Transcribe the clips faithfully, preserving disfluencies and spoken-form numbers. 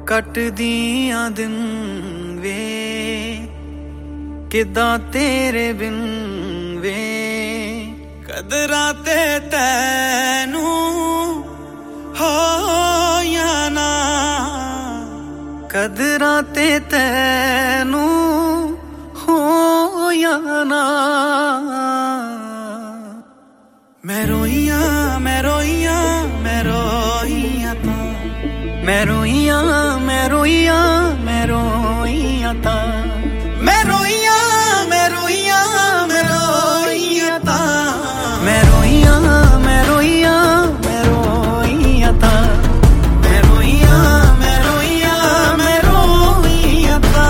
cut दिया दिन वे किदा तेरे बिन वे कदरां ते तैनू हो या ना कदरां ते तैनू हो या ना मैं रोइया मैं रोइया मैं रोइया था मैं रोइया मैं रोइया मैं रोइया था मैं रोइया मैं रोइया मैं रोइया था मैं रोइया मैं रोइया मैं रोइया था मैं रोइया मैं रोइया मैं रोइया था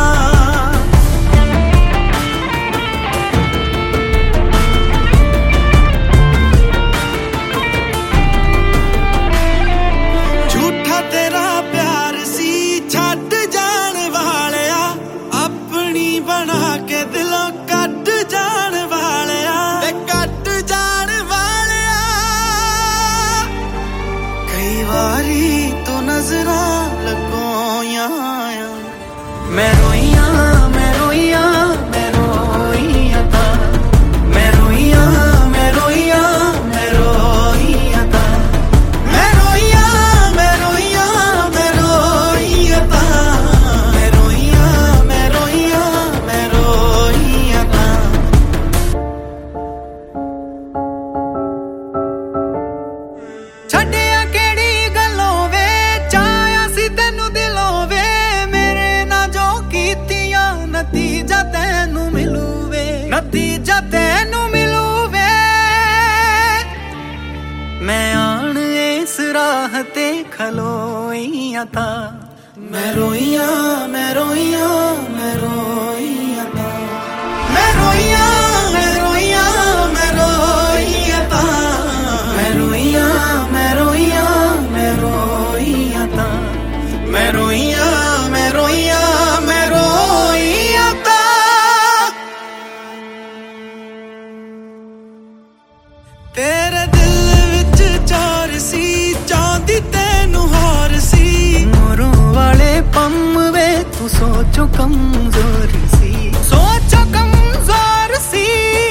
झूठा तेरा प्यार सी छड्ड जान वालिया अपनी बना के दिलों कट जान वालिया कट जान वालिया कई बारी तो नजरां लगोया मैं रोइया मैं रोइया मैं रोइया था मैं रोइया मैं रोइया मैं रोइया था मैं रोइया मैं रोइया मैं रोइया था मैं रोइया मैं रोइया मैं रोइया था छड्डिया केड़ी गल्लों वे चाया सी तैनू दिलों वे मेरे ना जो कीतियां नतीजा तैनू मिलू वे नतीजा तैनू मिलू वे मैं आन इस राह ते खलोइया था मैं रोइया मैं रोइया मैं रोइया था मैं रोइया मैं रोइया मैं रोइया था मैं रोइया मैं रोइया मैं रोइया था मैं रोइया मैं रोइया मैं रोइया था तेरे दिल विच चोर सी चांदी तैनू होर सी मोरों वाले पम वे तू सोचो कमजोर सी सोचो कमजोर सी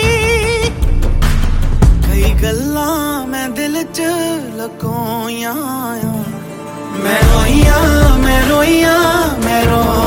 कई गल्लां मैं दिल च लकोया मैं रोइया मैं रोइया मैं रो